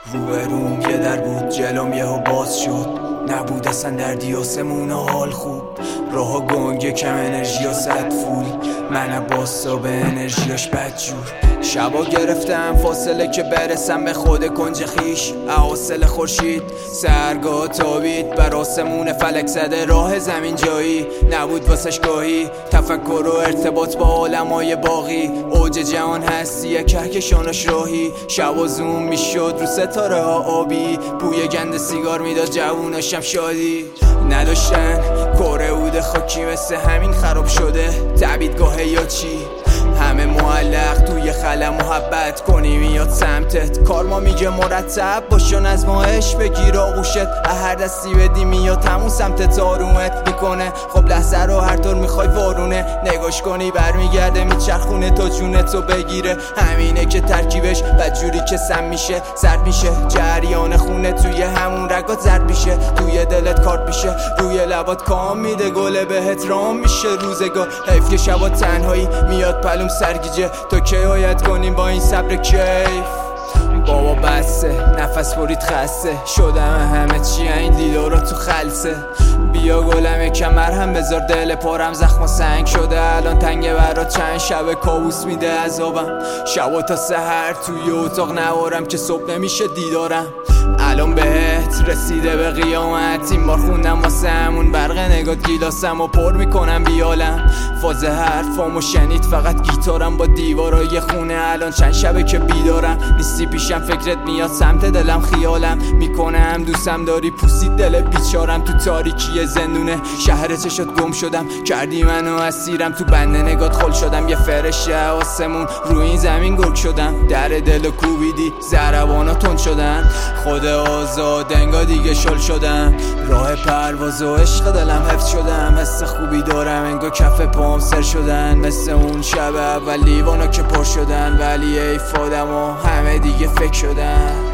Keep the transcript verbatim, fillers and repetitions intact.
روبروم یه در بود، جلوم یهو باز شد. نبود اصلا دردی آسمون حال خوب، راها گنگ کم انرژی و صد فول. من باسا به انرژیاش بدجور. شبا گرفتم فاصله که برسم به خود کنج خیش. اواصل خورشید سرگاه تابید بر آسمون فلک زده راه زمین جایی نبود واسش گاهی. تفکر و ارتباط با عالمای باقی، اوج جهان هستیه کهکشانش راهی. شبا زوم میشد رو ستاره ها آبی، بوی گند سیگار میداد جووناشم شادی. نداشتن کره عود خاکی مثل همین خراب شده تعبیدگاه یا چی. همه معلق توی خلا محبت کنی میاد سمتت. کارما میگه مرتب باشون از ماهش بگیر آغوشت. هر دستی بدی میاد همون سمتت آرومت میکنه. خب لحظه رو هر طور میخوای وارونه نگاش کنی برمیگرده میچرخونه تا جونتو بگیره. همینه که ترکیبش بدجوری که سم میشه سرد میشه. جریان خونه توی همون رگات زرد میشه، توی دلت کارد میشه، روی لبات کام میده گله بهت رام میشه روزگار. حیف که شبا تنهایی میاد پلوم سرگیجه. تو کی آید کنیم با این صبر کیف؟ بابا بسه نفس برید خسته شدم همه چی این دیدارا تو خلصه. بیا گلم یکم مرهم بذار دل پارم زخم و سنگ شده الان تنگه برا چند شب کابوس میده عذابم. شبا تا سحر توی اتاق نوارم که صبح نمیشه دیدارم. الان بهت رسیده به قیامت این بار خوندم واسه همون برق نگات گیلاسم و پر میکنم بیالم. فاز حرفامو شنید فقط گیتارم با دیوارای خونه. الان چند شبه که بیدارم نیستی پیشم فکرت میاد سمت دلم خیالم میکنم دوستم داری پوسید دل بیچارم. تو تاریکی زندونه شهر چشات گم شدم کردی منو اسیرم. تو بند نگات خل شدم یه فرشه آسمون رو این زمین گرگ شدم. در دل کوبیدی ضربانا تند شدن خود آزاد انگا دیگه شل شدم. راه پرواز و عشق دلم حفظ شدم. حس خوبی دارم انگا کف پام سر شدن مثل اون شب اول لیوانا که پر شدن. ولی ایفادم و همه دیگه فکر شدن.